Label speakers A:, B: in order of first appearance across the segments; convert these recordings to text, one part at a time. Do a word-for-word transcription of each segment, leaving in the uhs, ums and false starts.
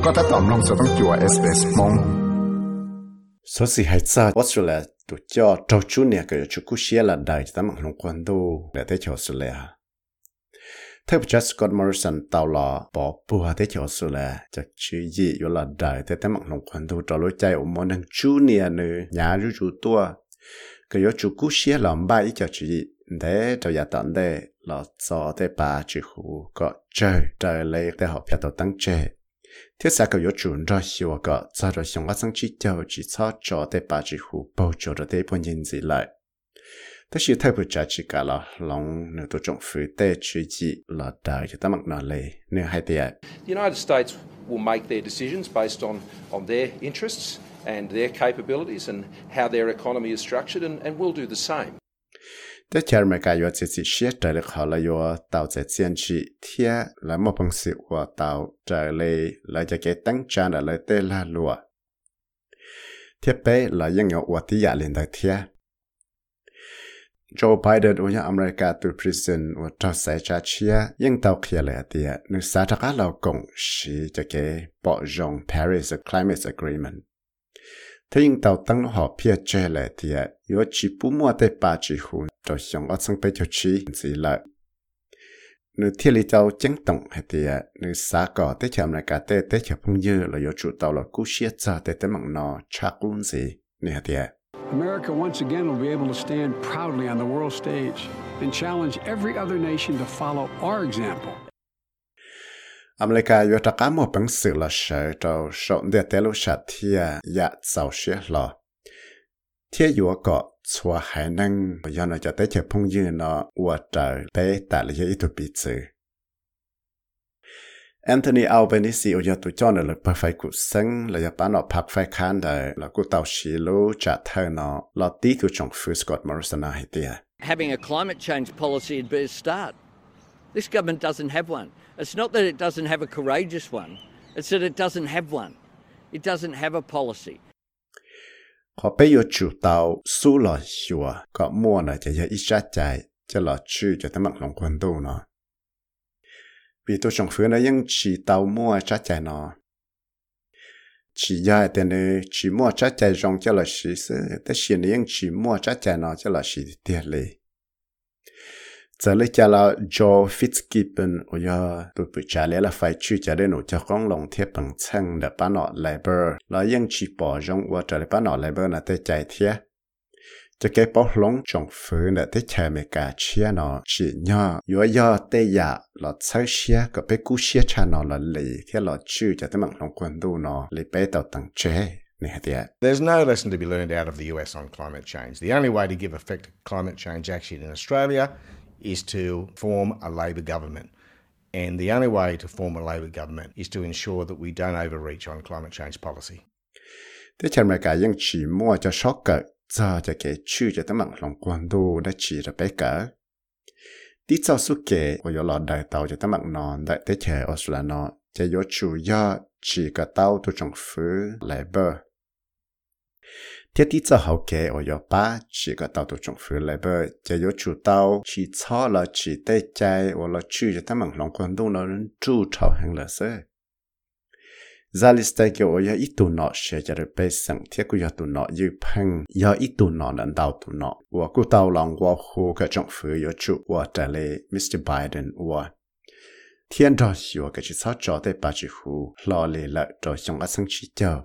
A: ก็ถ้าตอมลงจะต้องจั่ว เอส บี เอส มอง
B: số gì hay sao Australia tụi cho trâu chú nè cái chú cú xia là đại tấm bằng lòng quan đô để tới cho Australia theo Judge Scott Morrison tàu lò bỏ bùa tới cho Australia cho chú gì vô là đại tới tấm bằng lòng quan đô cho lối chạy ở món ăn chú nè nữa nhà chú chú tua cái chú cú xia làm bài cho chú gì để cho nhà tận đây là cho tới ba chú hú có chơi trời lấy tới học nhà tàu tăng chơi thiết xã cầu yếu chuẩn ra hiệu quả cho rồi xong phát sinh chi tiêu chỉ cho cho tới ba chỉ hữu bao cho rồi tới bốn nhân gì lại. Thế sự thay đổi chỉ cả là lòng nếu tổ chức phụ tế chỉ chỉ là đại cho ta mặc nào lệ nếu hai tiệt.
C: The United States will make their decisions based on on their interests and their capabilities and how their economy is structured and and we'll do the same.
B: Thế chờ mấy cái yếu chỉ chỉ xét trở lại họ là yếu tạo ra chiến trị thiết là một bằng sự của tạo trở lại là cho cái tăng trang là lại tên là lụa. Thiết bé là những yếu của tí giả lên đại thiết. Joe Biden ở nhà America từ prison và trao giải trả chia những tàu kia lại tiệt nước xã chắc là cộng sĩ cho cái bỏ rong Paris Climate Agreement. Thế nhưng tàu tăng họ phía chơi lại tiệt yếu chỉ bù mua tới ba chỉ hồn rồi xong ở sang bên cho chi gì lại. Nếu thiết lý tàu chứng tổng hay tiệt nếu xã có tới chậm lại cả tới tới chậm phong dư là yếu chủ tàu là cú xiết ra tới tới mạng nó chắc cũng gì nè tiệt.
D: America once again will be able to stand proudly on the world stage and challenge every other nation to follow our example.
B: America yếu ta một bằng sự là sợ cho sống để tế lúc sát thia dạ giàu xế lọ. Thia yếu có chua hải năng do nó cho tới chợ phong dư nó ua trời tế tại là yếu tụ bị sự. Anthony Albanese ở tụi cho nó là phải cụ sinh là bán nó phát phải khán đời là cụ tàu xí lô trả thơ nó là tí tụi trong phu Scott Morrison hay tiệt.
E: Having a climate change policy would be a start. This government doesn't have one. It's not that it doesn't have a courageous one. It's that it doesn't have one. It doesn't have a policy.
B: Họ bây giờ chủ tàu su là hiệu có mua này cho ít sát chạy cho là chữ cho tấm mặt lòng quan đô nó. Vì tôi trong phương nó vẫn chỉ tàu mua sát chạy nó. Chỉ dài tên này chỉ mua sát chạy rong cho là sĩ sự. Tất nhiên là vẫn chỉ mua sát chạy nó cho là sĩ tiệt lệ. Giờ lấy cho là Joe Fitzgibbon ở nhà tôi bị trả lời là phải chịu trả lời nó cho con lòng thiết bằng chân để bán nó labor là vẫn chỉ bỏ rong và trả lời bán nó labor là tới chạy thiết cho cái bỏ lông trong phơi là tới chạy mấy cả chia nó chỉ nhỏ yếu yếu tới giả là sai chia có bé cú chia cha nó là lì thế là chịu cho tới mạng lòng quân đô nó lì bé tàu tăng chế.
F: There's no lesson to be learned out of the U S on climate change. The only way to give effect to climate change action in Australia is to form a Labor government. And the only way to form a Labor government is to ensure that we don't overreach on climate change policy.
B: Thế chẳng mấy cái ยัง chỉ mua cho sót cỡ, cho cho cái chữ cho tấm mạng lòng quan đô đã chỉ là bé cỡ. Tí cho suốt kể, ở lọ đại tàu cho tấm mạng non đại tế chế Australia nó, cho yếu chủ yếu chỉ cả tàu tu trong phứ Labor. Thế tí cho hậu kể ở yếu ba chỉ cả tàu tu trong phứ Labor, cho yếu chủ tàu chỉ cho là chỉ tế chế ở là chữ cho tấm mạng lòng quan đô nó trụ trào hành là sơ. Zalistai kêu ở ít tụ nọ sẽ cho được bê sẵn thiết của tụ nọ dư phăng do ít tụ nọ lần đầu tụ nọ và cô tàu lòng qua khu các trọng phứ yếu trụ và trả lời mít tơ Biden và thiên rõ hiểu cái chữ sáu cho tới ba chữ khu lo lệ lợi rồi trong các sáng chỉ chờ.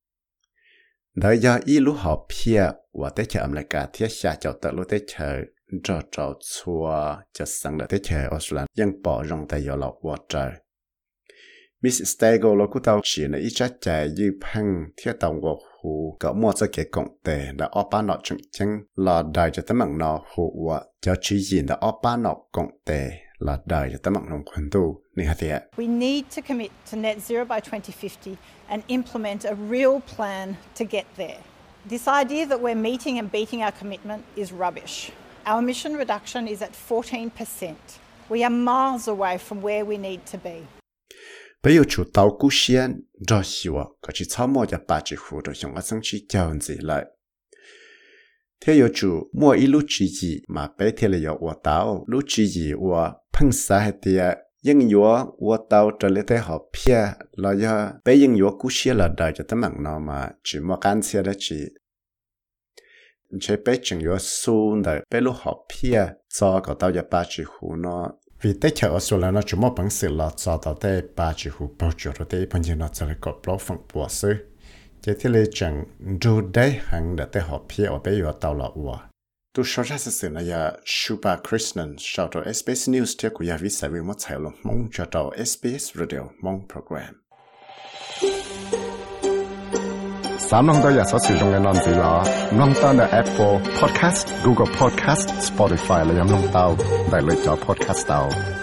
B: Đời do ý lúc họ phía và tới chờ âm lại cả thiết xa cho tợ lúc tới chờ rõ rõ xua cho sẵn là tới chờ Australia dân bỏ rong tay yếu lọc và trời. Miss Stego lo cũng tao chỉ là ít chắc chạy dư phăng thiết tàu của hồ có mua cho cái cộng tệ đã ở ba nọ chân chân là đại cho tấm mạng nọ hồ và cho chỉ gì đã ở ba nọ cộng tệ là đại cho tấm mạng nọ quân tu nè hả tiệt.
G: We need to commit to net zero by twenty fifty and implement a real plan to get there. This idea that we're meeting and beating our commitment is rubbish. Our emission reduction is at fourteen percent. We are miles away from where we need to be.
B: Bây giờ chủ tàu cú xiên rõ hiểu có chỉ sau mua cho ba chỉ khu rồi dùng ở sân chỉ chào gì lại. Thế giờ chủ mua ít lúc chỉ gì mà bé thế là giờ ở tàu lúc chỉ gì ở phăng xa hay tiệt ยังยัววัวเตาจะเลี้ยแต่หอบเพียเราจะไปยังยัวกู้เชียละได้จะตั้งมังนอมาจีมาการเสียได้จีใช้ไปจึงยัวสู้ได้ไปลูกหอบเพียจอก็เตาจะปาจีหูเนาะvì tết chợ ở số là nó chỉ một bằng sự lọt cho tàu tê ba chữ hụt bao nhiêu rồi tê bây giờ nó sẽ có bao phần bùa sư chỉ thế là chẳng dù đấy hàng đã tê họ phía ở bây giờ tàu là ua tu sau ra sự này là Shubha Krishnan sau đó ét bê ét News theo của nhà viết sai với một tài liệu mong cho tàu ét bê ét Radio mong program
A: Sám nông tôi giờ sẽ sử dụng cái nón gì là nông tao là Apple Podcast, Google Podcast, Spotify là nông tao đại lựa chọn podcast tao.